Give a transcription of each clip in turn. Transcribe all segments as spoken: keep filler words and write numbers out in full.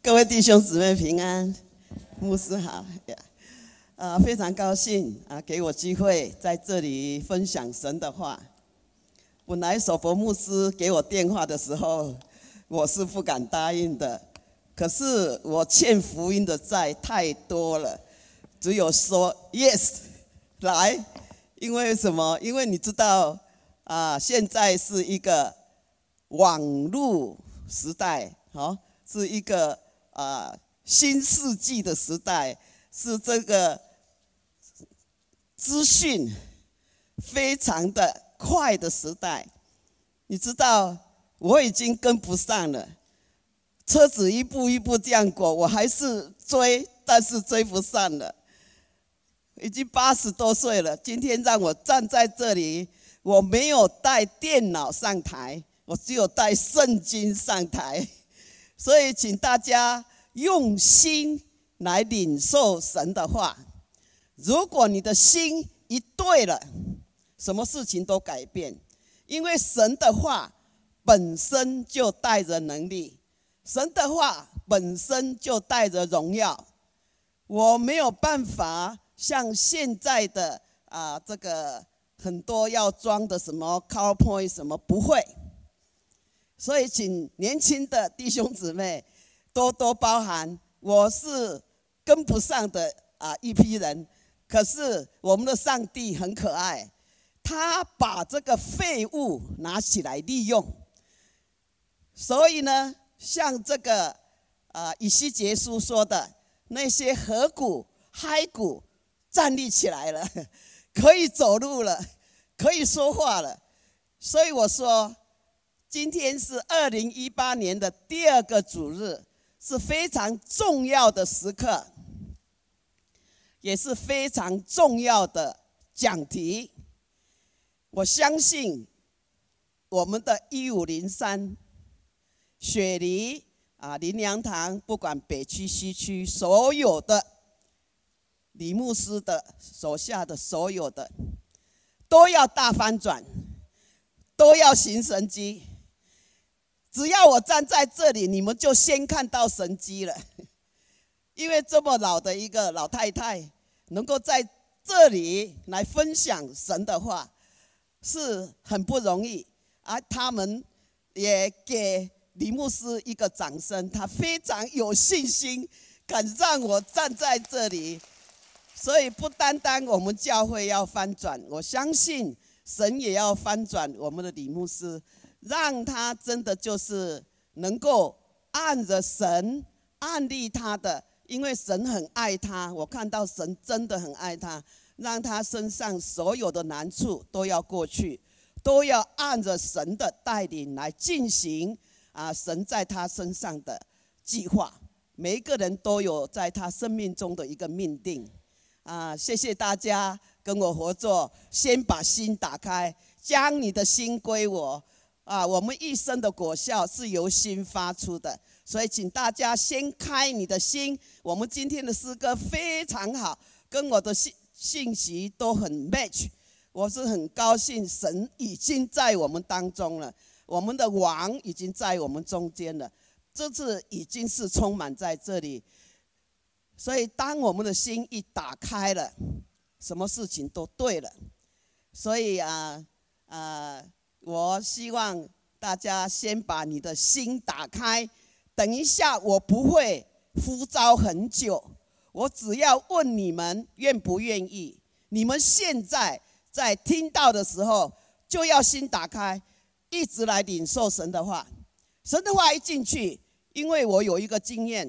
各位弟兄姊妹平安，牧师好。呃，非常高兴啊，给我机会在这里分享神的话。本来守佛牧师给我电话的时候，我是不敢答应的。可是我欠福音的债太多了，只有说 yes 来。因为什么？因为你知道啊，现在是一个网络时代，好，是一个啊新世纪的时代，是这个资讯非常的快的时代。你知道，我已经跟不上了。车子一步一步这样过，我还是追，但是追不上了。已经八十多岁了，今天让我站在这里，我没有带电脑上台，我只有带圣经上台。所以请大家用心来领受神的话。如果你的心一对了，什么事情都改变。因为神的话本身就带着能力，神的话本身就带着荣耀。我没有办法像现在的啊，这个很多要装的什么 PowerPoint 什么不会。所以请年轻的弟兄姊妹多多包涵，我是跟不上的啊一批人。可是我们的上帝很可爱，他把这个废物拿起来利用。所以呢，像这个啊以西结书说的，那些河谷骸骨站立起来了，可以走路了，可以说话了。所以我说，今天是二零一八年的第二个主日，是非常重要的时刻，也是非常重要的讲题。我相信我们的一五零三雪梨啊，林良堂，不管北区西区，所有的李牧师的手下的所有的，都要大翻转，都要行神迹。只要我站在这里，你们就先看到神迹了。因为这么老的一个老太太，能够在这里来分享神的话，是很不容易。而他们也给李牧师一个掌声，他非常有信心，敢让我站在这里。所以不单单我们教会要翻转，我相信神也要翻转我们的李牧师，让他真的就是能够按着神按立他的，因为神很爱他，我看到神真的很爱他，让他身上所有的难处都要过去，都要按着神的带领来进行啊，神在他身上的计划。每一个人都有在他生命中的一个命定啊！谢谢大家跟我合作，先把心打开，将你的心归我啊！我们一生的果效是由心发出的，所以请大家先开你的心。我们今天的诗歌非常好，跟我的信信息都很 match。我是很高兴，神已经在我们当中了，我们的王已经在我们中间了，这次已经是充满在这里。所以当我们的心一打开了，什么事情都对了。所以啊啊，我希望大家先把你的心打开。等一下我不会呼召很久，我只要问你们愿不愿意。你们现在在听到的时候，就要心打开，一直来领受神的话。神的话一进去，因为我有一个经验，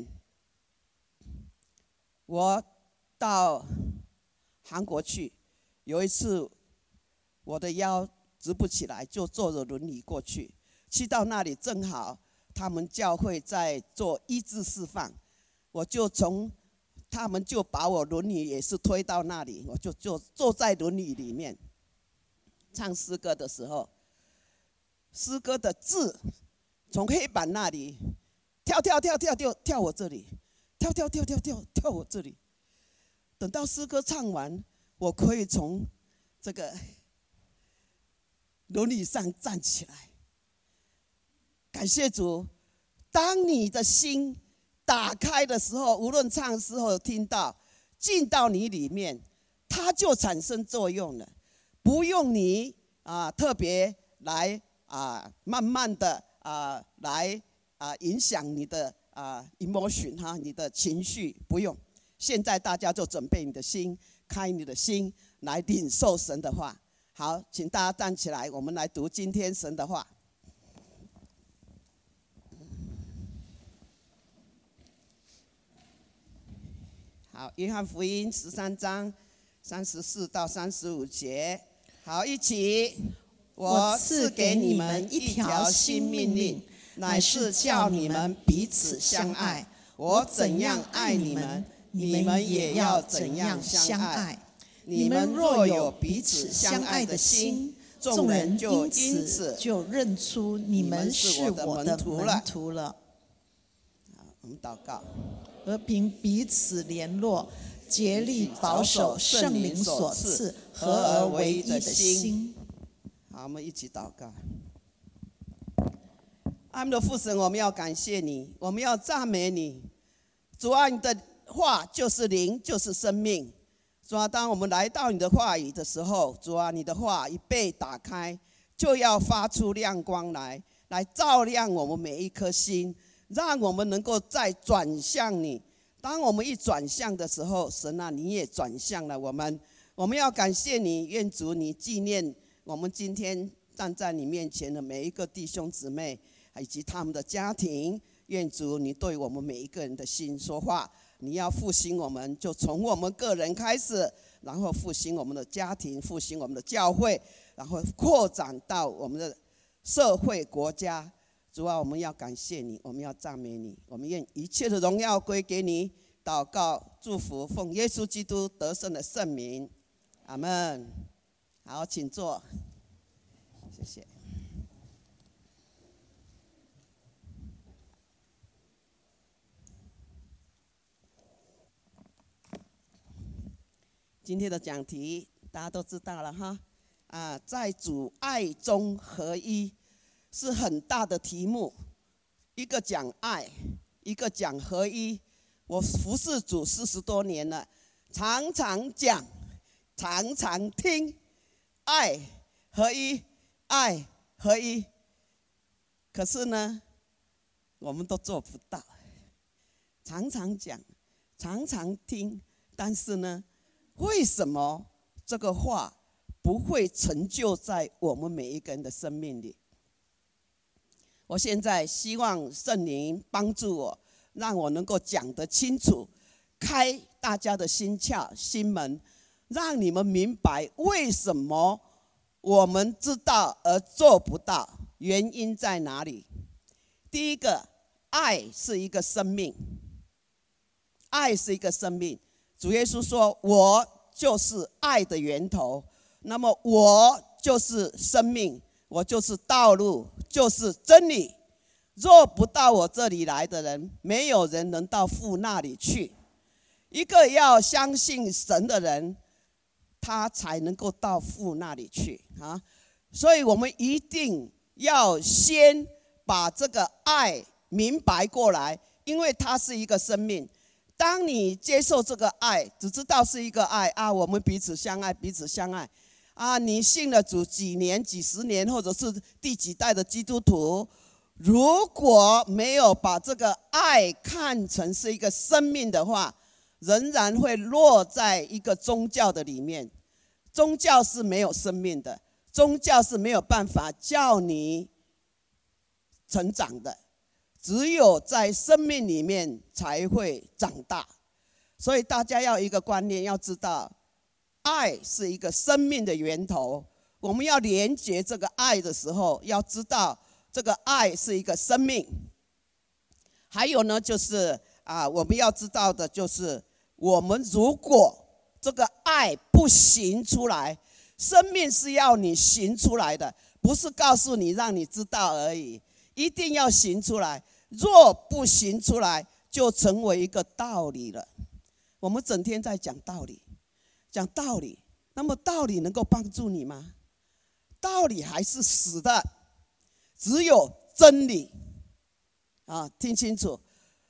我到韩国去，有一次我的腰直不起来，就坐着轮椅过去。去到那里正好他们教会在做医治释放，我就从他们就把我轮椅也是推到那里，我就就坐在轮椅里面唱诗歌的时候，诗歌的字从黑板那里跳跳跳跳跳跳我这里，跳跳跳跳跳跳我这里。等到诗歌唱完，我可以从这个轮椅上站起来。感谢主，当你的心打开的时候，无论唱的时候听到，进到你里面，它就产生作用了，不用你啊特别来啊慢慢的啊来啊影响你的啊 emotion 哈，你的情绪不用。现在大家就准备你的心，开你的心来领受神的话。好，请大家站起来，我们来读今天神的话。好，约翰福音十三章三十四到三十五节。好，一起。我赐给你们一条新命令，乃是叫你们彼此相爱。我怎样爱你们，你们也要怎样相爱。你们若有彼此相爱的心，众人就因此就认出你们是我的门徒了。 好，我们祷告。 和平彼此联络，竭力保守圣灵所赐合而为一的心。 好，我们一起祷告。阿们的父神，我们要感谢你，我们要赞美你。主啊，你的话就是灵，就是生命。主啊，当我们来到你的话语的时候，主啊，你的话一被打开，就要发出亮光来，来照亮我们每一颗心，让我们能够再转向你。当我们一转向的时候，神啊，你也转向了我们。我们要感谢你，愿主你纪念我们今天站在你面前的每一个弟兄姊妹，以及他们的家庭。愿主你对我们每一个人的心说话，你要复兴我们，就从我们个人开始，然后复兴我们的家庭，复兴我们的教会，然后扩展到我们的社会国家。主啊，我们要感谢你，我们要赞美你，我们愿一切的荣耀归给你。祷告祝福，奉耶稣基督得胜的圣名，阿们。好，请坐，谢谢。今天的讲题大家都知道了哈，啊，在主爱中合一是很大的题目，一个讲爱，一个讲合一。我服侍主四十多年了，常常讲，常常听，爱合一，爱合一。可是呢，我们都做不到。常常讲，常常听，但是呢，为什么这个话不会成就在我们每一个人的生命里？我现在希望圣灵帮助我，让我能够讲得清楚，开大家的心窍、心门，让你们明白为什么我们知道而做不到，原因在哪里。第一个，爱是一个生命，爱是一个生命。主耶稣说，我就是爱的源头，那么我就是生命，我就是道路，就是真理。若不到我这里来的人，没有人能到父那里去。一个要相信神的人，他才能够到父那里去啊！所以我们一定要先把这个爱明白过来，因为它是一个生命。当你接受这个爱，只知道是一个爱啊，我们彼此相爱，彼此相爱啊！你信了主几年、几十年，或者是第几代的基督徒，如果没有把这个爱看成是一个生命的话，仍然会落在一个宗教的里面。宗教是没有生命的，宗教是没有办法叫你成长的。只有在生命里面才会长大，所以大家要一个观念，要知道，爱是一个生命的源头。我们要连接这个爱的时候，要知道这个爱是一个生命。还有呢，就是啊，我们要知道的就是，我们如果这个爱不行出来，生命是要你行出来的，不是告诉你让你知道而已，一定要行出来。若不行出来，就成为一个道理了。我们整天在讲道理，讲道理，那么道理能够帮助你吗？道理还是死的，只有真理啊！听清楚，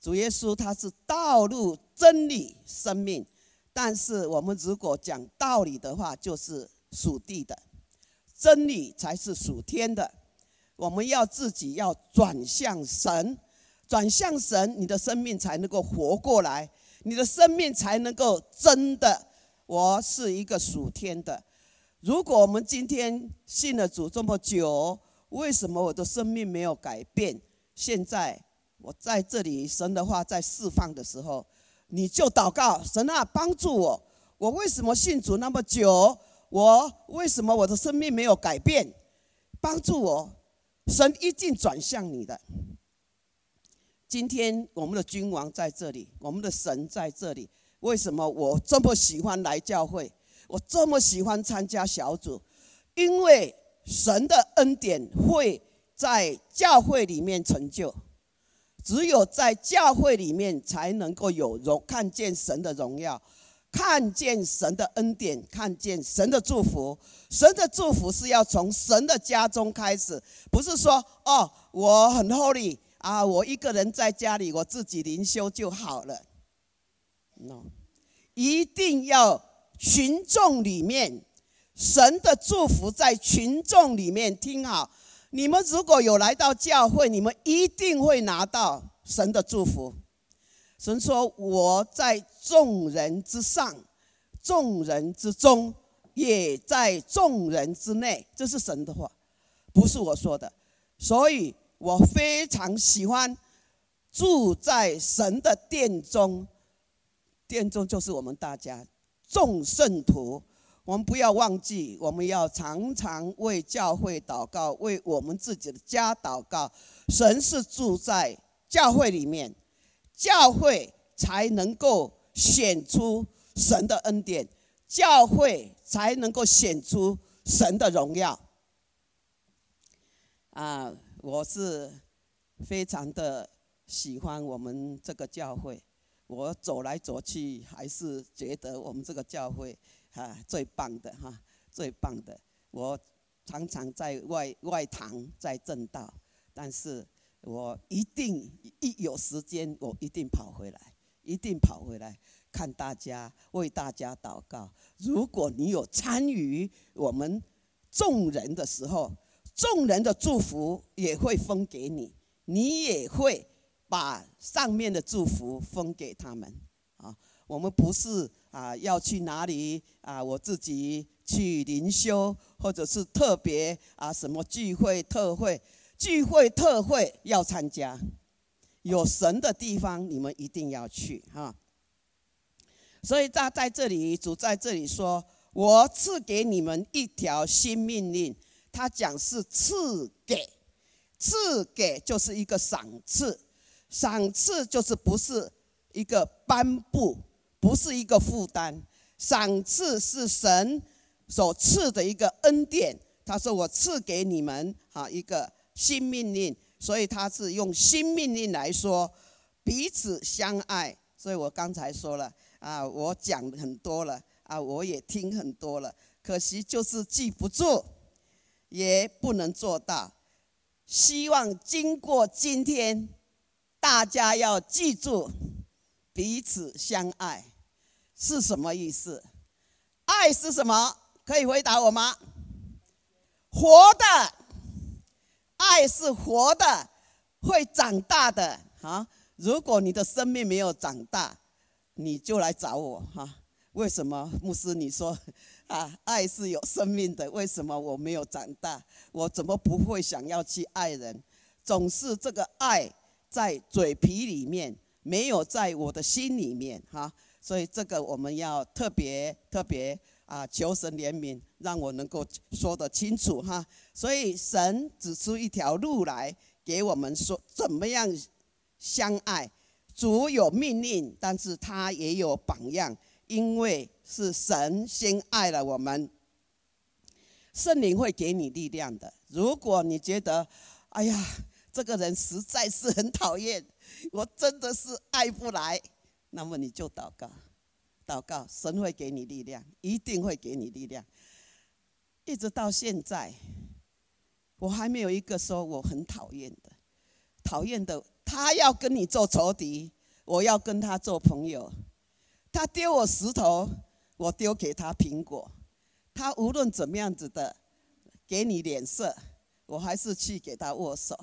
主耶稣他是道路、真理、生命。但是我们如果讲道理的话，就是属地的；真理才是属天的。我们要自己要转向神，转向神，你的生命才能够活过来，你的生命才能够真的，我是一个属天的。如果我们今天信了主这么久，为什么我的生命没有改变？现在我在这里，神的话在释放的时候，你就祷告，神啊，帮助我。我为什么信主那么久？我为什么我的生命没有改变？帮助我，神一定转向你的。今天我们的君王在这里，我们的神在这里。为什么我这么喜欢来教会？我这么喜欢参加小组？因为神的恩典会在教会里面成就。只有在教会里面才能够有荣，看见神的荣耀，看见神的恩典，看见神的祝福。神的祝福是要从神的家中开始，不是说哦，我很 holy 啊，我一个人在家里我自己灵修就好了。No， 一定要群众里面，神的祝福在群众里面。听好，你们如果有来到教会，你们一定会拿到神的祝福。神说，我在众人之上，众人之中，也在众人之内。这是神的话，不是我说的。所以我非常喜欢住在神的殿中，殿中就是我们大家众圣徒。我们不要忘记，我们要常常为教会祷告，为我们自己的家祷告。神是住在教会里面，教会才能够显出神的恩典，教会才能够显出神的荣耀。啊，我是非常的喜欢我们这个教会，我走来走去，还是觉得我们这个教会啊，最棒的哈，最棒的。我常常在外外堂，在正道，但是我一定一有时间，我一定跑回来，一定跑回来看大家，为大家祷告。如果你有参与我们众人的时候，众人的祝福也会分给你，你也会把上面的祝福分给他们啊。我们不是啊要去哪里啊，我自己去灵修，或者是特别啊什么聚会特会，聚会特会要参加，有神的地方你们一定要去哈。所以他在这里，主在这里说，我赐给你们一条新命令。他讲是赐给，赐给就是一个赏赐，赏赐就是不是一个颁布，不是一个负担，赏赐是神所赐的一个恩典。他说我赐给你们啊一个新命令，所以他是用新命令来说彼此相爱。所以我刚才说了啊，我讲很多了啊，我也听很多了，可惜就是记不住，也不能做到。希望经过今天，大家要记住彼此相爱是什么意思。爱是什么？可以回答我吗？活的，爱是活的，会长大的啊。如果你的生命没有长大，你就来找我哈。为什么牧师你说啊，爱是有生命的？为什么我没有长大？我怎么不会想要去爱人？总是这个爱在嘴皮里面，没有在我的心里面哈。所以这个我们要特别特别啊，求神怜悯，让我能够说得清楚哈。所以神指出一条路来给我们说，怎么样相爱。主有命令，但是他也有榜样。因为是神先爱了我们，圣灵会给你力量的。如果你觉得哎呀这个人实在是很讨厌，我真的是爱不来，那么你就祷告，祷告，神会给你力量，一定会给你力量。一直到现在，我还没有一个说我很讨厌的，讨厌的他要跟你做仇敌，我要跟他做朋友。他丢我石头，我丢给他苹果。他无论怎么样子的给你脸色，我还是去给他握手。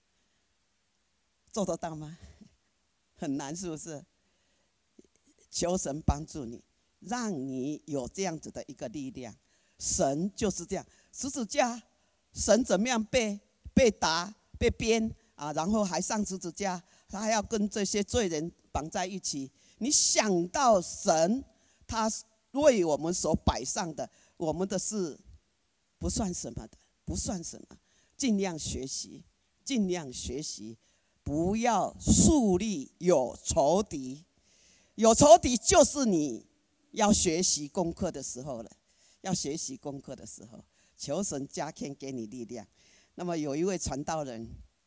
做得到吗？很难，是不是？求神帮助你，让你有这样子的一个力量。神就是这样，十字架，神怎么样被被打、被鞭啊，然后还上十字架，他还要跟这些罪人绑在一起。你想到神，他为我们所摆上的，我们的事不算什么的，不算什么。尽量学习，尽量学习，不要树立有仇敌。有仇敌就是你要学习功课的时候了，要学习功课的时候，求神加添给你力量。那么有一位传道人，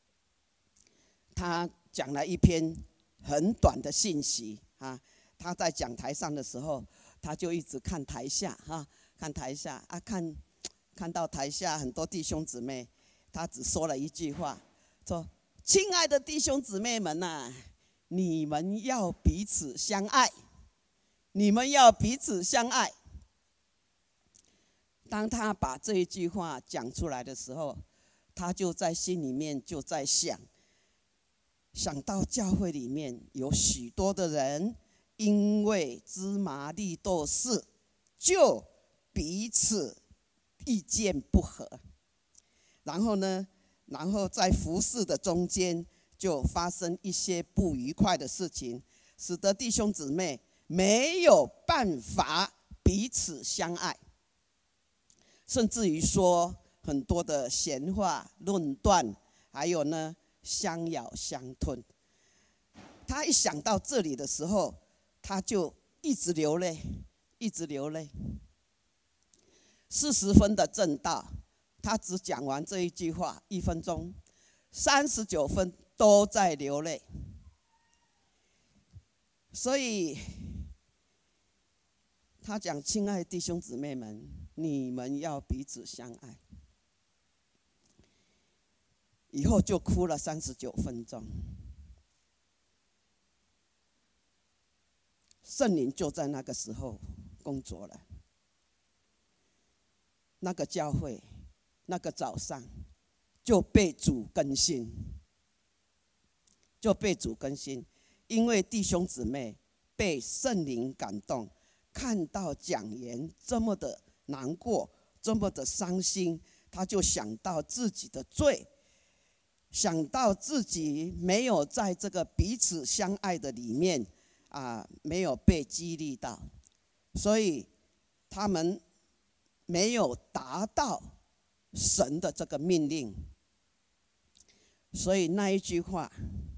他讲了一篇很短的信息啊。他在讲台上的时候，他就一直看台下哈，看台下啊，看看到台下很多弟兄姊妹，他只说了一句话，说：“亲爱的弟兄姊妹们呐、啊。”你们要彼此相爱，你们要彼此相爱。当他把这一句话讲出来的时候，他就在心里面就在想，想到教会里面有许多的人，因为芝麻绿豆事，就彼此意见不合。然后呢，然后在服事的中间，就发生一些不愉快的事情，使得弟兄姊妹没有办法彼此相爱，甚至于说很多的闲话论断，还有呢相咬相吞。他一想到这里的时候，他就一直流泪，一直流泪。四十分的正道，他只讲完这一句话一分钟，三十九分都在流泪。所以他讲：“亲爱的弟兄姊妹们，你们要彼此相爱。”以后就哭了三十九分钟。圣灵就在那个时候工作了。那个教会，那个早上就被主更新。就被主更新，因为弟兄姊妹被圣灵感动，看到讲员这么的难过，这么的伤心，他就想到自己的罪，想到自己没有在这个彼此相爱的里面啊，没有被激励到，所以他们没有达到神的这个命令，所以那一句话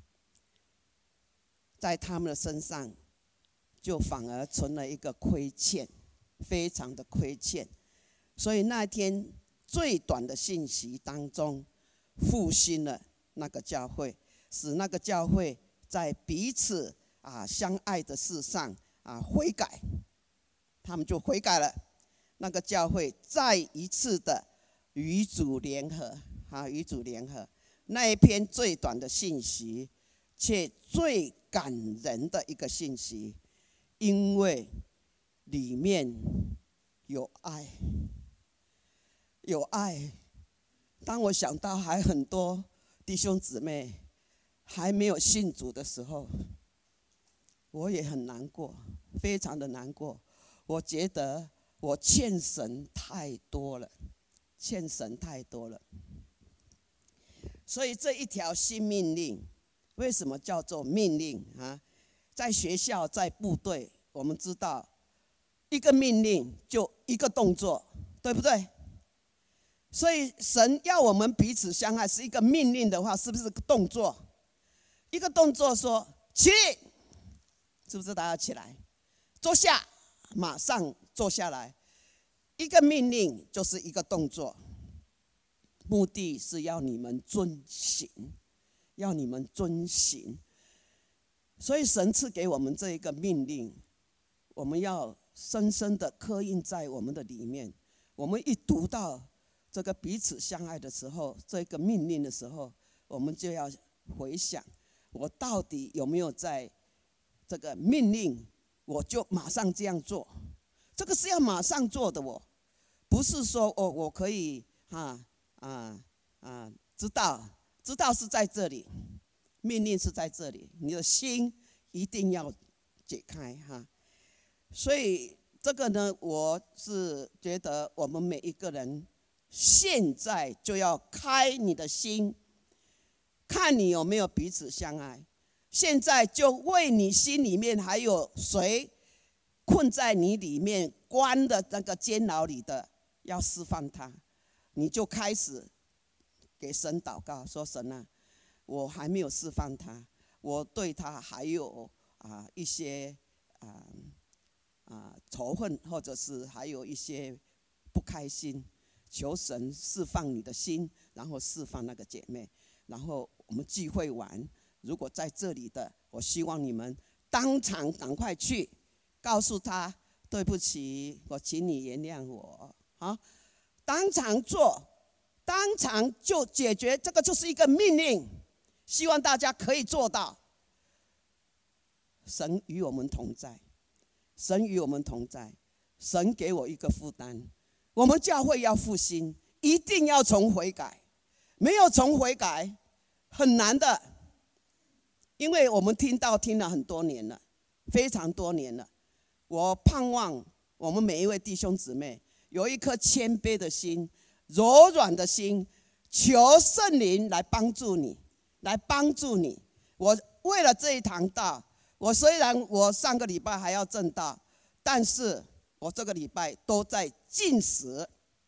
在他们的身上就反而成了一个亏欠，非常的亏欠。所以那天最短的信息当中，复兴了那个教会，使那个教会在彼此啊相爱的事上啊悔改，他们就悔改了。那个教会再一次的与主联合啊，与主联合。那一篇最短的信息，却最感人的一个信息，因为里面有爱，有爱。当我想到还很多弟兄姊妹还没有信主的时候，我也很难过，非常的难过。我觉得我欠神太多了，欠神太多了。所以这一条新命令，为什么叫做命令啊？在学校，在部队，我们知道一个命令就一个动作，对不对？所以神要我们彼此相爱是一个命令的话，是不是个动作？一个动作说起，是不是大家起来？坐下，马上坐下来。一个命令就是一个动作，目的是要你们遵行，要你们遵行。所以神赐给我们这一个命令，我们要深深的刻印在我们的里面。我们一读到这个彼此相爱的时候，这个命令的时候，我们就要回想， 我到底有没有在这个命令，我就马上这样做。这个是要马上做的哦，不是说哦我可以啊啊啊知道知道是在这里，命令是在这里，你的心一定要解开哈。所以这个呢，我是觉得我们每一个人现在就要开你的心，看你有没有彼此相爱。现在就为你心里面还有谁困在你里面关的那个监牢里的，要释放他，你就开始给神祷告，说神啊，我还没有释放他，我对他还有啊一些啊啊仇恨，或者是还有一些不开心，求神释放你的心，然后释放那个姐妹，然后我们聚会完，如果在这里的，我希望你们当场赶快去告诉他，对不起，我请你原谅我啊！当场做，当场就解决，这个就是一个命令，希望大家可以做到。神与我们同在，神与我们同在，神给我一个负担，我们教会要复兴，一定要从悔改，没有从悔改很难的，因为我们听到听了很多年了，非常多年了。我盼望我们每一位弟兄姊妹有一颗谦卑的心，柔软的心，求圣灵来帮助你，来帮助你。我为了这一堂道，我虽然我上个礼拜还要正道，但是我这个礼拜都在禁食，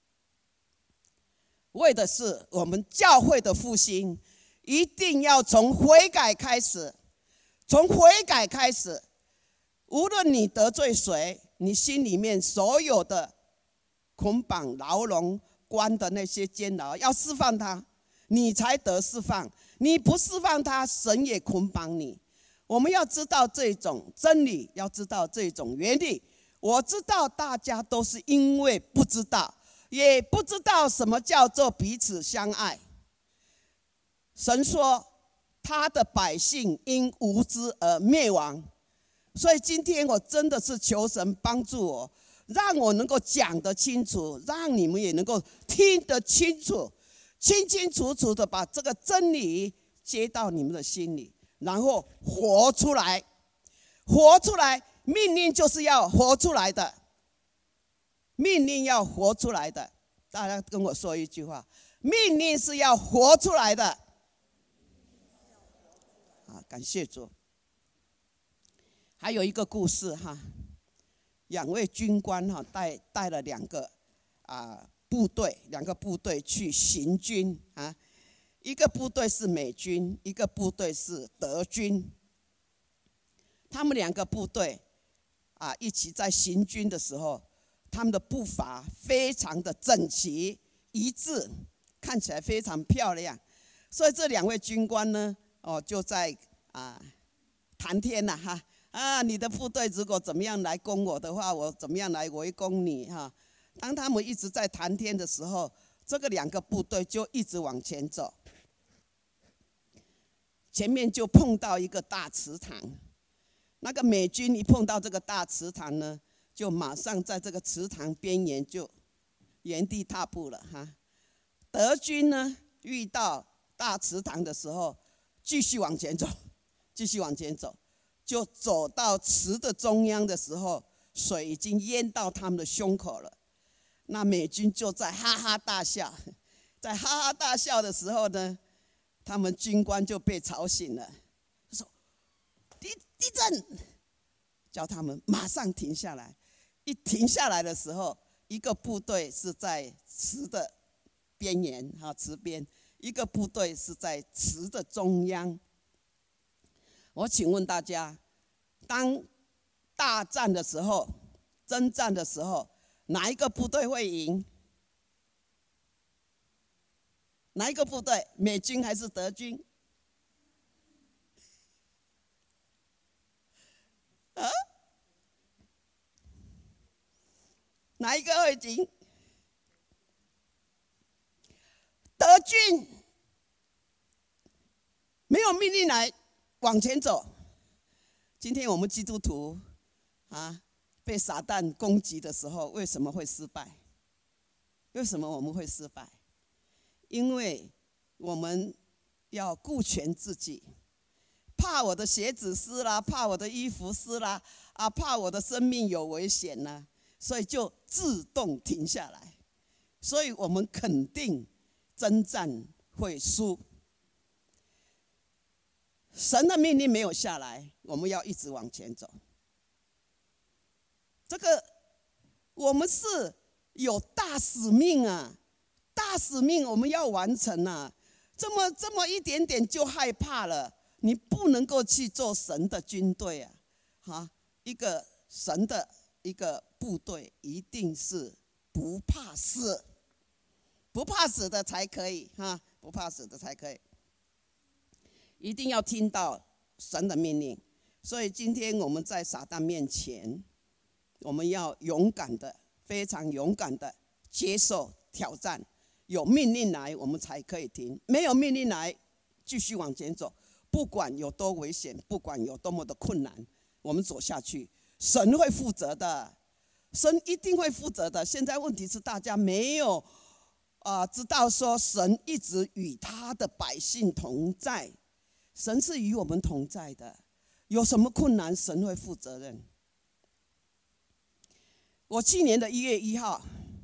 为的是我们教会的复兴，一定要从悔改开始，从悔改开始。无论你得罪谁，你心里面所有的捆绑、牢笼、关的那些监牢，要释放它，你才得释放。你不释放它，神也捆绑你。我们要知道这种真理，要知道这种原理。我知道大家都是因为不知道，也不知道什么叫做彼此相爱。神说他的百姓因无知而灭亡，所以今天我真的是求神帮助我，让我能够讲得清楚，让你们也能够听得清楚，清清楚楚的把这个真理接到你们的心里，然后活出来。活出来，命令就是要活出来的，命令要活出来的。大家跟我说一句话，命令是要活出来的。啊，感谢主。还有一个故事哈，两位军官哈带带了两个啊部队，两个部队去行军啊，一个部队是美军，一个部队是德军。他们两个部队啊一起在行军的时候，他们的步伐非常的整齐一致，看起来非常漂亮。所以这两位军官呢，哦就在啊谈天了哈。啊，你的部队如果怎么样来攻我的话，我怎么样来围攻你哈？当他们一直在谈天的时候，这个两个部队就一直往前走，前面就碰到一个大池塘。那个美军一碰到这个大池塘呢，就马上在这个池塘边缘就原地踏步了哈。德军呢，遇到大池塘的时候，继续往前走，继续往前走。就走到池的中央的时候，水已经淹到他们的胸口了。那美军就在哈哈大笑，在哈哈大笑的时候呢，他们军官就被吵醒了，他说：“地地震！”叫他们马上停下来。一停下来的时候，一个部队是在池的边缘哈，池边；一个部队是在池的中央。我请问大家，当大战的时候，征战的时候，哪一个部队会赢？哪一个部队？美军还是德军？啊？哪一个会赢？德军没有命令来往前走。今天我们基督徒啊，被撒旦攻击的时候，为什么会失败？为什么我们会失败？因为我们要顾全自己，怕我的鞋子湿啦，怕我的衣服湿啦，啊，怕我的生命有危险啦，所以就自动停下来。所以我们肯定征战会输。神的命令没有下来，我们要一直往前走。这个我们是有大使命啊，大使命我们要完成啊。这么这么一点点就害怕了，你不能够去做神的军队啊！哈，一个神的一个部队，一定是不怕死，不怕死的才可以哈，不怕死的才可以。一定要听到神的命令。所以今天我们在撒旦面前，我们要勇敢的，非常勇敢的接受挑战。有命令来，我们才可以停；没有命令来，继续往前走。不管有多危险，不管有多么的困难，我们走下去，神会负责的，神一定会负责的。现在问题是大家没有啊、呃，知道说神一直与他的百姓同在。神是与我们同在的，有什么困难，神会负责任。我去年的一月一号，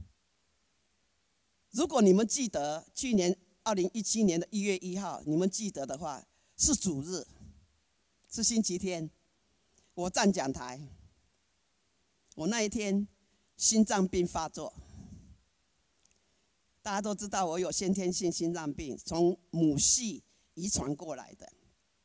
如果你们记得，去年二零一七年的一月一号，你们记得的话，是主日，是星期天，我站讲台，我那一天心脏病发作。大家都知道我有先天性心脏病，从母系遗传过来的。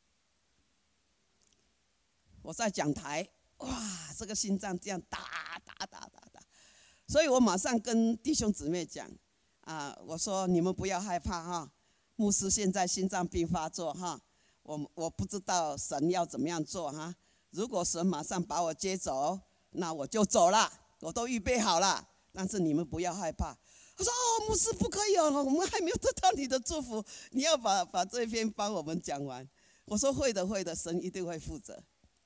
我在讲台，哇，这个心脏这样打打打打打，所以我马上跟弟兄姊妹讲，啊，我说你们不要害怕哈，牧师现在心脏病发作哈，我我不知道神要怎么样做哈，如果神马上把我接走，那我就走了，我都预备好了，但是你们不要害怕。他说：“哦，牧师不可以哦，我们还没有得到你的祝福，你要把把这篇帮我们讲完。”我说：“会的，会的，神一定会负责。”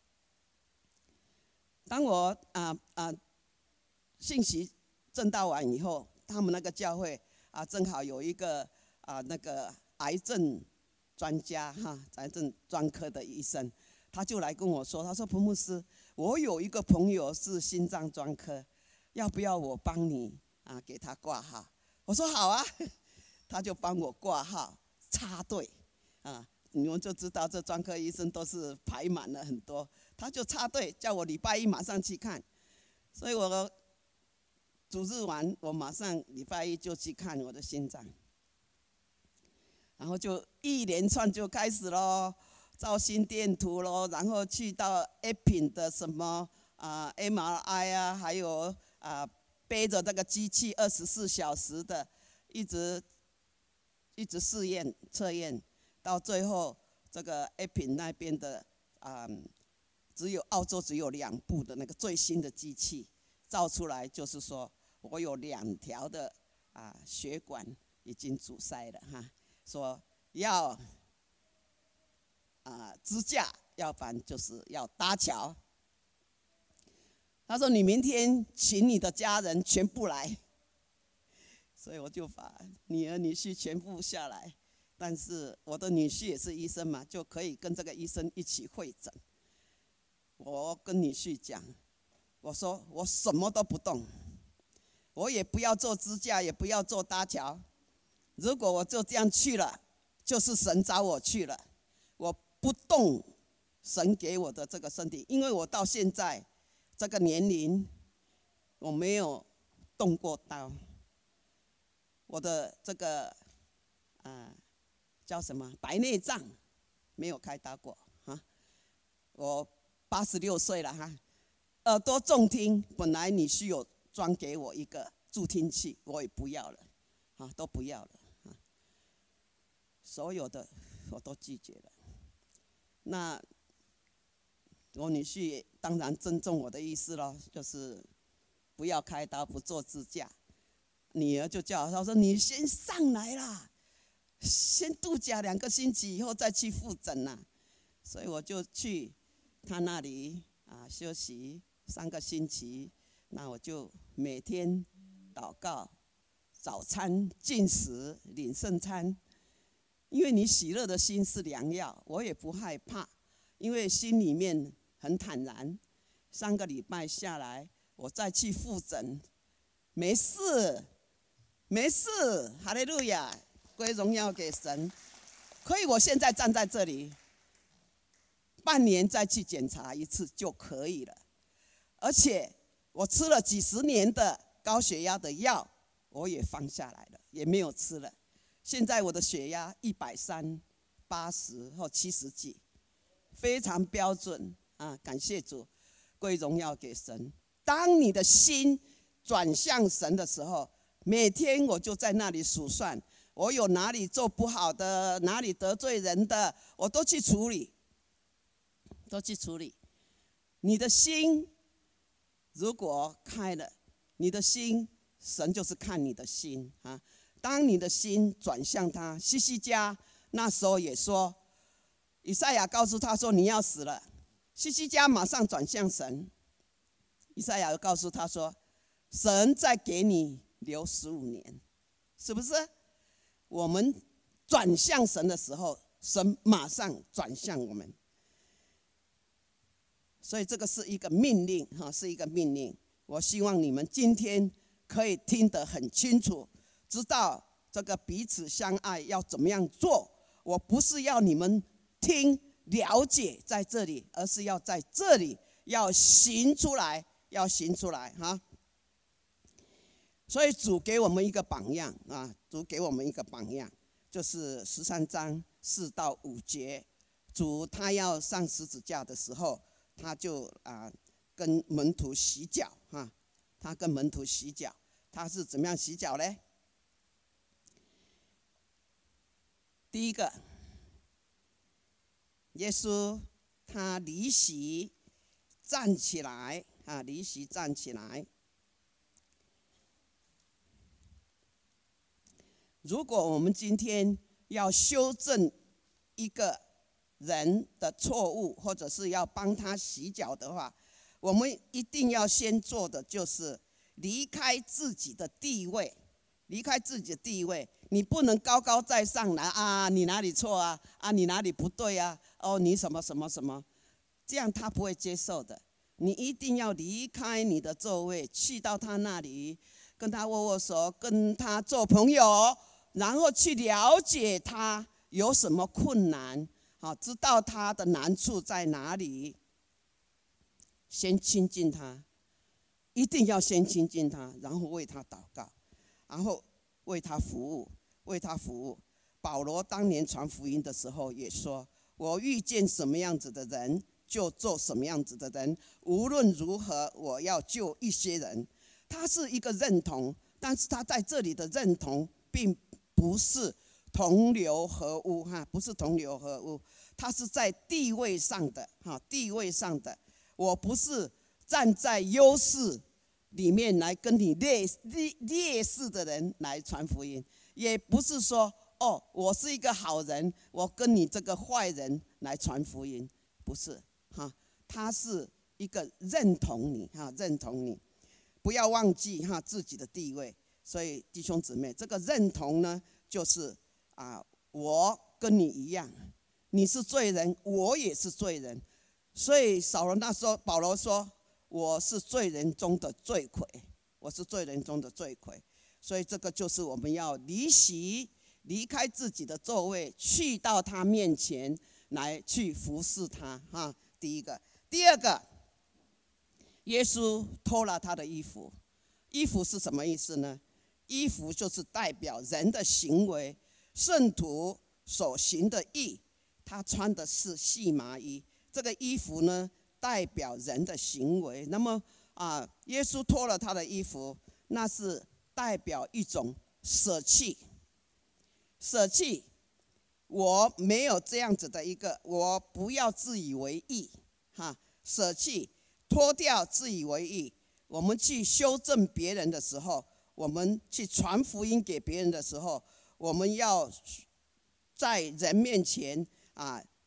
当我啊啊信息证道完以后，他们那个教会啊，正好有一个啊那个癌症专家哈，癌症专科的医生，他就来跟我说：“他说彭牧师，我有一个朋友是心脏专科，要不要我帮你啊给他挂号？”我说：“好啊。”他就帮我挂号插队啊，你们就知道这专科医生都是排满了很多。他就插队叫我礼拜一马上去看，所以我主日完，我马上礼拜一就去看我的心脏，然后就一连串就开始咯，照心电图咯，然后去到 A P I N 的什么啊 M R I 啊，还有啊背着这个机器二十四小时的，一直一直试验测验，到最后这个 A P I N 那边的啊。只有澳洲只有两部的那个最新的机器造出来，就是说我有两条的啊血管已经阻塞了哈，说要啊支架，要不然就是要搭桥。他说你明天请你的家人全部来，所以我就把女儿女婿全部下来，但是我的女婿也是医生嘛，就可以跟这个医生一起会诊。我跟女婿讲，我说我什么都不动，我也不要做支架，也不要做搭桥。如果我就这样去了，就是神找我去了。我不动神给我的这个身体，因为我到现在这个年龄，我没有动过刀。我的这个啊、呃、叫什么白内障没有开刀过啊，我。八十六岁了哈，耳朵重听，本来你是有装给我一个助听器，我也不要了，啊，都不要了，啊，所有的我都拒绝了。那我女婿当然尊重我的意思咯，就是不要开刀，不做支架。女儿就叫他说：“你先上来啦，先度假两个星期以后再去复诊啦。” 所以我就去他那里啊休息三个星期。那我就每天祷告，早餐进食领圣餐，因为你喜乐的心是良药，我也不害怕，因为心里面很坦然。三个礼拜下来，我再去复诊，没事，没事，哈利路亚，归荣耀给神。可以，我现在站在这里，半年再去检查一次就可以了。而且我吃了几十年的高血压的药，我也放下来了，也没有吃了。现在我的血压一百三、八十或七十几，非常标准啊！感谢主。归荣耀给神。当你的心转向神的时候，每天我就在那里数算，我有哪里做不好的，哪里得罪人的，我都去处理，都去处理。你的心如果开了，你的心，神就是看你的心啊。当你的心转向他，希西家那时候也说，以赛亚告诉他说你要死了。希西家马上转向神，以赛亚又告诉他说：“神再给你留十五年，是不是？”我们转向神的时候，神马上转向我们。所以这个是一个命令，哈，是一个命令。我希望你们今天可以听得很清楚，知道这个彼此相爱要怎么样做。我不是要你们听。了解在这里，而是要在这里要行出来，要行出来哈。所以主给我们一个榜样啊，主给我们一个榜样，就是十三章四到五节。主他要上十字架的时候，他就啊跟门徒洗脚哈，他跟门徒洗脚，他是怎么样洗脚呢？第一个。耶稣他离席站起来啊，离席站起来。如果我们今天要修正一个人的错误，或者是要帮他洗脚的话，我们一定要先做的就是离开自己的地位，离开自己的地位。你不能高高在上来啊！你哪里错啊？啊，你哪里不对啊？哦，你什么什么什么，这样他不会接受的。你一定要离开你的座位，去到他那里，跟他握握手，跟他做朋友，然后去了解他有什么困难，好，知道他的难处在哪里。先亲近他，一定要先亲近他，然后为他祷告，然后为他服务。为他服务。保罗当年传福音的时候也说，我遇见什么样子的人就做什么样子的人，无论如何我要救一些人。他是一个认同，但是他在这里的认同并不是同流合污哈，不是同流合污，他是在地位上的哈，地位上的。我不是站在优势里面来跟你劣劣势的人来传福音，也不是说哦，我是一个好人，我跟你这个坏人来传福音，不是哈，他是一个认同你哈，认同你，不要忘记哈自己的地位。所以弟兄姊妹，这个认同呢，就是啊，我跟你一样，你是罪人，我也是罪人。所以扫罗那时候，保罗说，我是罪人中的罪魁，我是罪人中的罪魁。所以这个就是我们要离席，离开自己的座位，去到他面前来去服侍他哈。第一个，第二个，耶稣脱了他的衣服，衣服是什么意思呢？衣服就是代表人的行为，圣徒所行的义，他穿的是细麻衣，这个衣服呢代表人的行为。那么啊，耶稣脱了他的衣服，那是代表一种舍弃，舍弃。我没有这样子的一个，我不要自以为义，哈，舍弃，脱掉自以为义。我们去修正别人的时候，我们去传福音给别人的时候，我们要在人面前啊，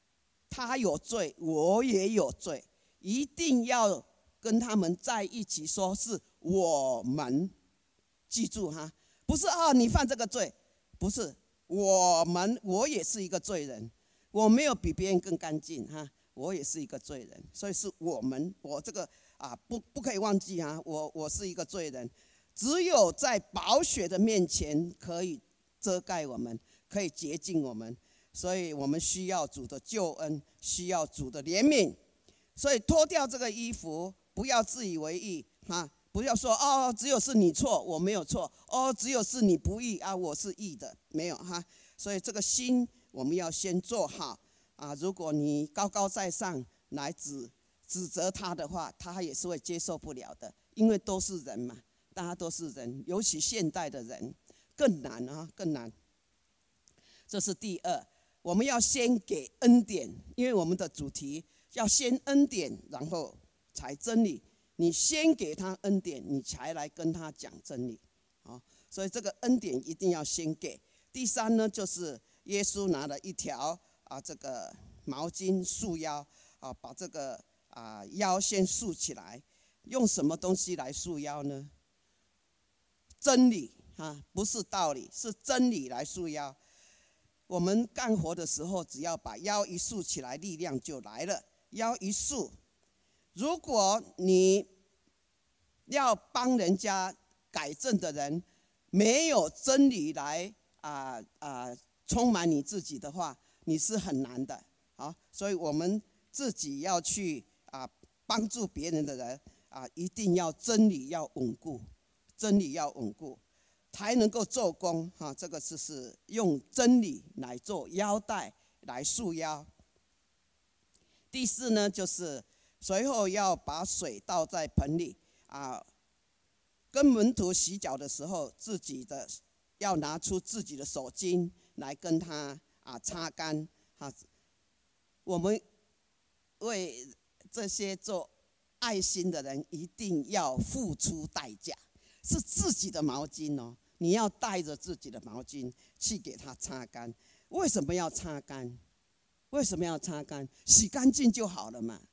他有罪，我也有罪，一定要跟他们在一起说是我们。记住哈，不是啊，你犯这个罪，不是我们，我也是一个罪人，我没有比别人更干净哈，我也是一个罪人，所以是我们，我这个啊不不可以忘记哈，我我是一个罪人，只有在宝血的面前可以遮盖我们，可以洁净我们，所以我们需要主的救恩，需要主的怜悯，所以脱掉这个衣服，不要自以为义哈。不要说哦，只有是你错，我没有错。哦，只有是你不义啊，我是义的，没有哈。所以这个心我们要先做好啊。如果你高高在上来指指责他的话，他也是会接受不了的，因为都是人嘛，大家都是人，尤其现代的人更难啊，更难。这是第二，我们要先给恩典，因为我们的主题要先恩典，然后才真理。你先给他恩典，你才来跟他讲真理，啊，所以这个恩典一定要先给。第三呢，就是耶稣拿了一条啊这个毛巾束腰，啊把这个啊腰先束起来，用什么东西来束腰呢？真理啊，不是道理，是真理来束腰。我们干活的时候，只要把腰一束起来，力量就来了。腰一束。如果你要帮人家改正的人，没有真理来啊啊充满你自己的话，你是很难的。好，所以我们自己要去啊帮助别人的人啊，一定要真理要稳固，真理要稳固，才能够做工哈。这个就是用真理来做腰带，来束腰。第四呢，就是随后要把水倒在盆里啊，跟门徒洗脚的时候，自己的要拿出自己的手巾来跟他啊擦干啊。我们为这些做爱心的人，一定要付出代价，是自己的毛巾哦，你要带着自己的毛巾去给他擦干。为什么要擦干？为什么要擦干？洗干净就好了嘛。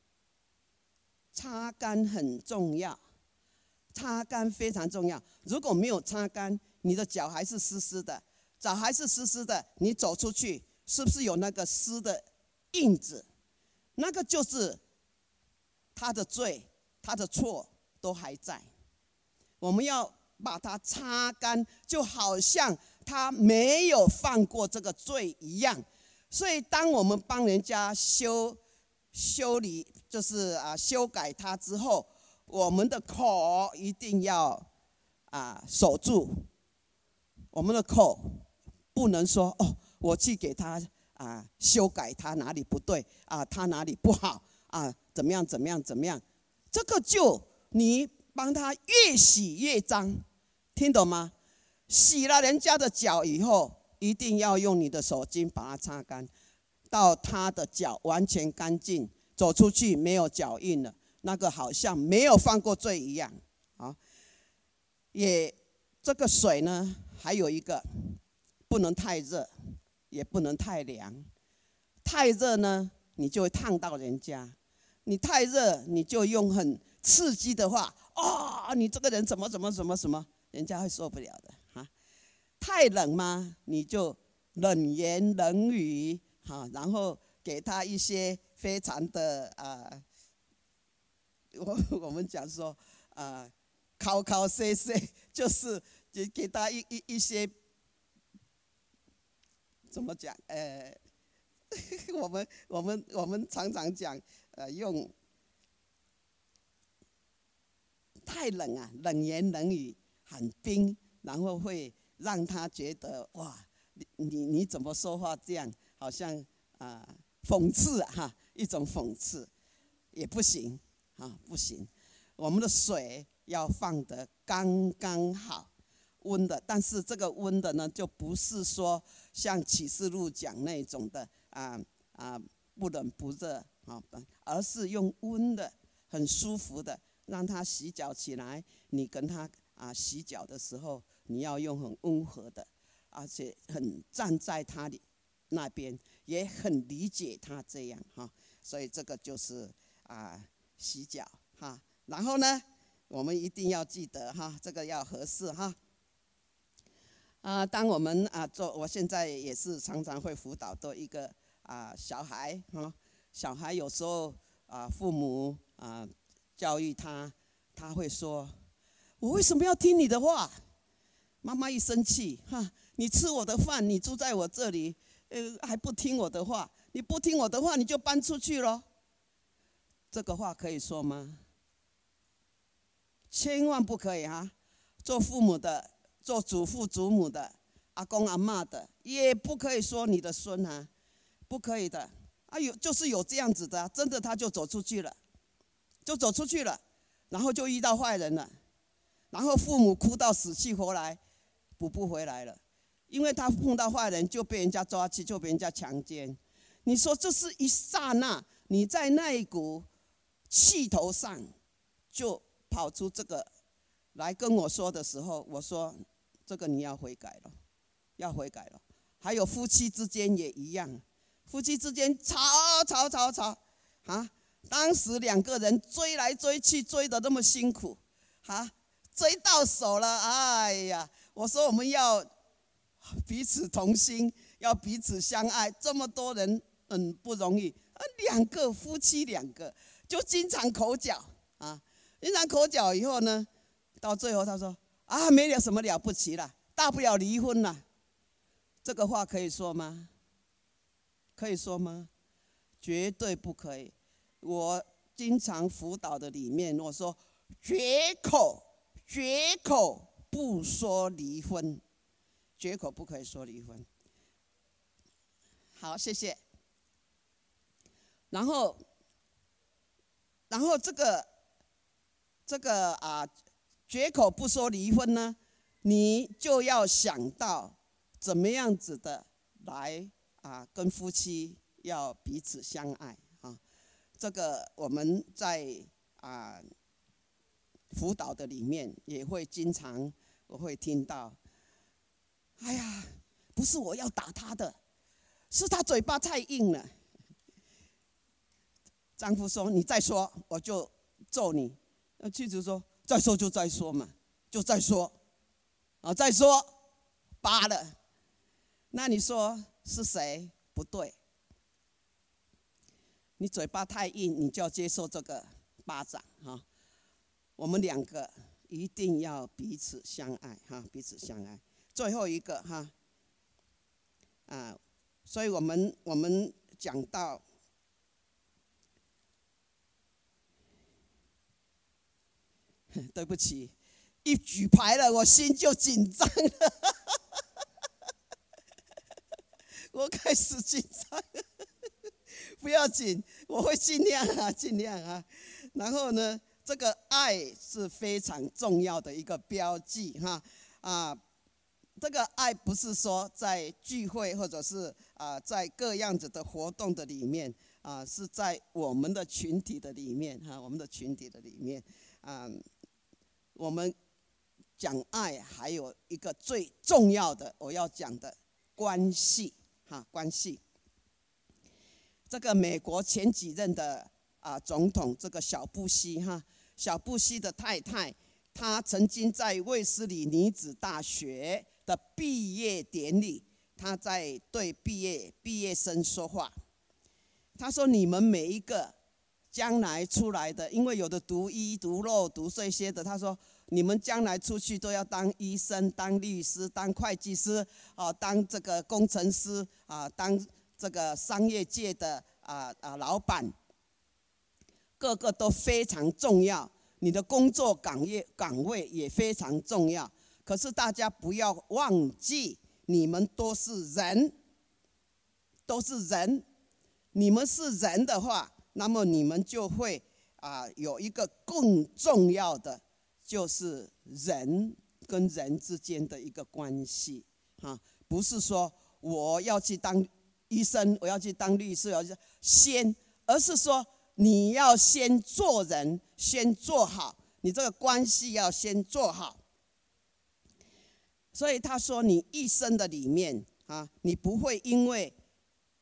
擦干很重要，擦干非常重要。如果没有擦干，你的脚还是湿湿的，脚还是湿湿的，你走出去是不是有那个湿的印子？那个就是他的罪，他的错都还在。我们要把它擦干，就好像他没有犯过这个罪一样。所以，当我们帮人家修修理，就是啊修改它之后，我们的口一定要啊守住。我们的口不能说哦，我去给他啊修改他哪里不对啊，他哪里不好啊，怎么样怎么样怎么样，这个就你帮他越洗越脏，听懂吗？洗了人家的脚以后，一定要用你的手巾把它擦干，到他的脚完全干净，走出去没有脚印了，那个好像没有犯过罪一样啊。也这个水呢，还有一个不能太热，也不能太凉。太热呢，你就会烫到人家；你太热，你就用很刺激的话，哦，你这个人怎么怎么怎么什么，人家会受不了的哈。太冷吗？你就冷言冷语，哈，然后给他一些非常的啊、呃，我我们讲说啊，考考塞塞，就是给给他一一一些怎么讲？呃，我们我们我们常常讲，呃，用太冷啊，冷言冷语，很冰，然后会让他觉得哇，你你你怎么说话这样，好像啊、呃、讽刺哈、啊，一种讽刺，也不行啊，不行。我们的水要放得刚刚好，温的，但是这个温的呢，就不是说像启示录讲那种的啊啊不冷不热啊，而是用温的，很舒服的。让他洗脚起来，你跟他啊洗脚的时候，你要用很温和的，而且很站在他里那边，也很理解他这样哈，所以这个就是啊洗脚哈。然后呢，我们一定要记得哈，这个要合适哈。啊，当我们啊做，我现在也是常常会辅导的一个啊小孩哈，小孩有时候啊父母啊教育他，他会说：“我为什么要听你的话？”妈妈一生气哈，你吃我的饭，你住在我这里，呃还不听我的话，你不听我的话，你就搬出去咯。这个话可以说吗？千万不可以哈！做父母的。做祖父祖母的、阿公阿嬷的，也不可以说你的孙啊，不可以的。啊，有就是有这样子的，真的他就走出去了，就走出去了，然后就遇到坏人了，然后父母哭到死去活来，补不回来了，因为他碰到坏人就被人家抓去，就被人家强奸。你说这是一刹那，你在那一股气头上，就跑出这个来跟我说的时候，我说。这个你要悔改了，要悔改了。还有夫妻之间也一样，夫妻之间吵吵吵吵，啊，当时两个人追来追去，追得那么辛苦，啊，追到手了，哎呀，我说我们要彼此同心，要彼此相爱，这么多人很不容易，啊，两个夫妻两个就经常口角啊，经常口角以后呢，到最后他说。啊，没有什么了不起了，大不了离婚了。这个话可以说吗？可以说吗？绝对不可以。我经常辅导的里面，我说绝口绝口不说离婚，绝口不可以说离婚。好，谢谢。然后，然后这个这个啊。绝口不说离婚呢，你就要想到怎么样子的来啊，跟夫妻要彼此相爱啊。这个我们在啊辅导的里面也会经常我会听到，哎呀，不是我要打他的，是他嘴巴太硬了。丈夫说：“你再说，我就揍你。”那妻子说。再说就再说嘛，就再说，啊，再说，罢了。那你说是谁不对？你嘴巴太硬，你就要接受这个巴掌哈。我们两个一定要彼此相爱哈，彼此相爱。最后一个哈，啊，所以我们我们讲到。对不起，一举牌了，我心就紧张了，我开始紧张。不要紧，我会尽量啊，尽量啊。然后呢，这个爱是非常重要的一个标记哈啊。这个爱不是说在聚会或者是啊在各样子的活动的里面啊，是在我们的群体的里面哈，我们的群体的里面啊。我们讲爱，还有一个最重要的，我要讲的关系，哈，关系。这个美国前几任的啊总统，这个小布希哈，小布希的太太，她曾经在卫斯理女子大学的毕业典礼，她在对毕业毕业生说话。她说：“你们每一个。”将来出来的，因为有的读医、读肉、读这些的，他说你们将来出去都要当医生、当律师、当会计师，啊，当这个工程师，啊，当这个商业界的啊啊老板，个个都非常重要。你的工作岗业岗位也非常重要。可是大家不要忘记，你们都是人，都是人。你们是人的话。那么你们就会啊有一个更重要的，就是人跟人之间的一个关系啊，不是说我要去当医生，我要去当律师，我要先，而是说你要先做人，先做好，你这个关系要先做好。所以他说，你一生的里面啊，你不会因为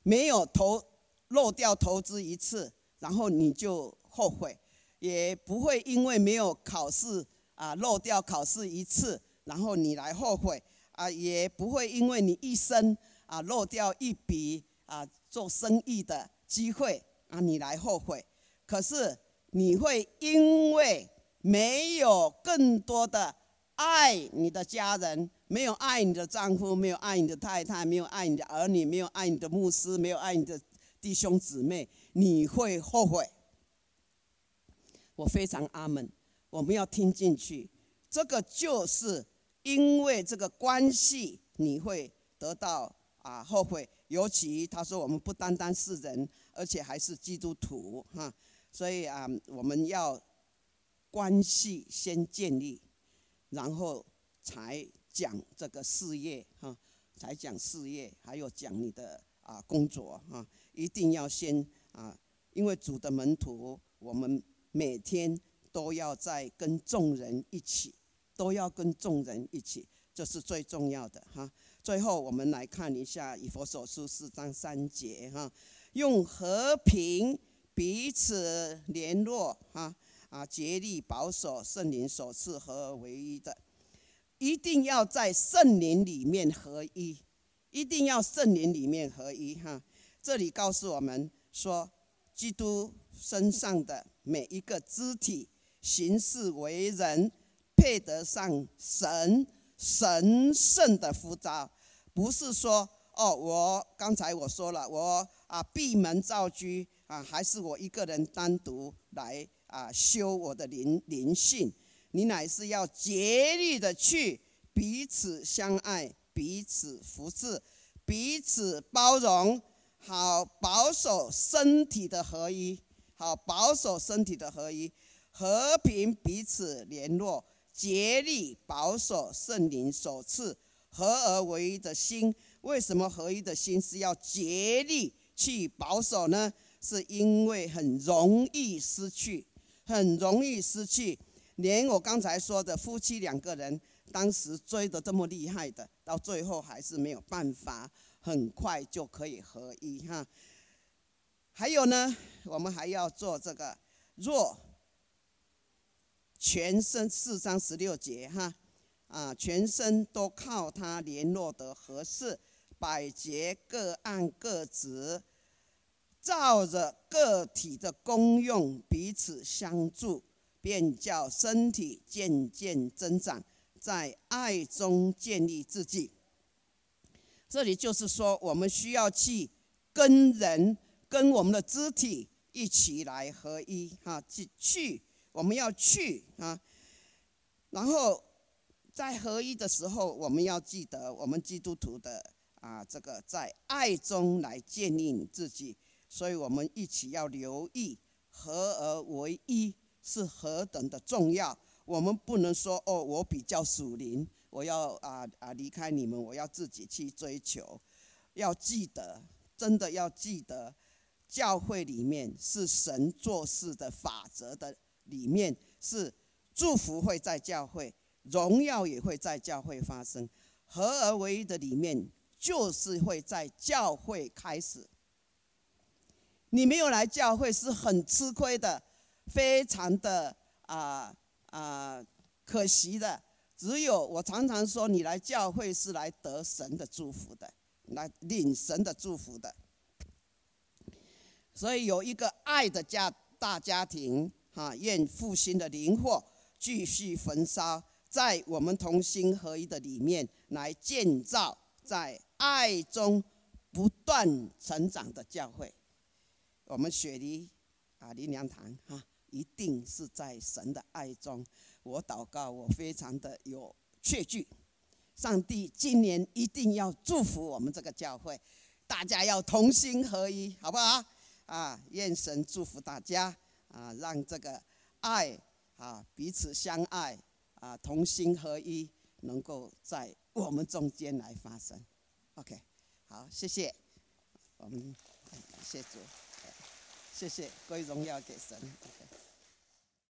没有投漏掉投资一次，然后你就后悔，也不会因为没有考试啊漏掉考试一次，然后你来后悔啊，也不会因为你一生啊漏掉一笔啊做生意的机会啊你来后悔。可是你会因为没有更多的爱你的家人，没有爱你的丈夫，没有爱你的太太，没有爱你的儿女，没有爱你的牧师，没有爱你的弟兄姊妹，你会后悔。我非常阿们，我们要听进去。这个就是因为这个关系，你会得到啊后悔。尤其他说我们不单单是人，而且还是基督徒哈，所以啊，我们要关系先建立，然后才讲这个事业哈，才讲事业，还有讲你的啊工作哈，一定要先啊，因为主的门徒，我们每天都要在跟众人一起，都要跟众人一起，这是最重要的哈。最后我们来看一下以弗所书四章三节哈，用和平彼此联络哈啊，竭力保守圣灵所赐合而为一的，一定要在圣灵里面合一，一定要圣灵里面合一哈。这里告诉我们说，基督身上的每一个肢体行事为人，配得上神神圣的呼召，不是说哦，我刚才我说了，我啊闭门造车啊，还是我一个人单独来啊修我的灵灵性。你乃是要竭力的去彼此相爱，彼此服侍，彼此包容，好保守身体的合一，好保守身体的合一，和平彼此联络，竭力保守圣灵所赐合而为一的心。为什么合一的心是要竭力去保守呢？是因为很容易失去，很容易失去。连我刚才说的夫妻两个人，当时追得这么厉害的，到最后还是没有办法很快就可以合一哈。还有呢，我们还要做这个，若全身四章十六节哈啊，全身都靠他联络得合适，百节各按各职，照着个体的功用彼此相助，便叫身体渐渐增长，在爱中建立自己。这里就是说，我们需要去跟人、跟我们的肢体一起来合一哈，去我们要去啊，然后在合一的时候，我们要记得我们基督徒的啊，这个在爱中来建立你自己。所以我们一起要留意合而为一是何等的重要。我们不能说哦，我比较属灵，我要啊啊离开你们，我要自己去追求。要记得，真的要记得，教会里面是神做事的法则的里面，是祝福会在教会，荣耀也会在教会发生。合而为一的里面，就是会在教会开始。你没有来教会是很吃亏的，非常的啊啊可惜的。只有我常常说，你来教会是来得神的祝福的，来领神的祝福的。所以有一个爱的家大家庭哈，愿复兴的灵火继续焚烧，在我们同心合一的里面来建造在爱中不断成长的教会。我们雪梨啊灵粮堂哈，一定是在神的爱中。我祷告，我非常的有确据，上帝今年一定要祝福我们这个教会，大家要同心合一，好不好？啊，愿神祝福大家啊，让这个爱啊彼此相爱啊，同心合一，能够在我们中间来发生。OK， 好，谢谢，我们谢主。谢谢，归荣耀给神。Okay.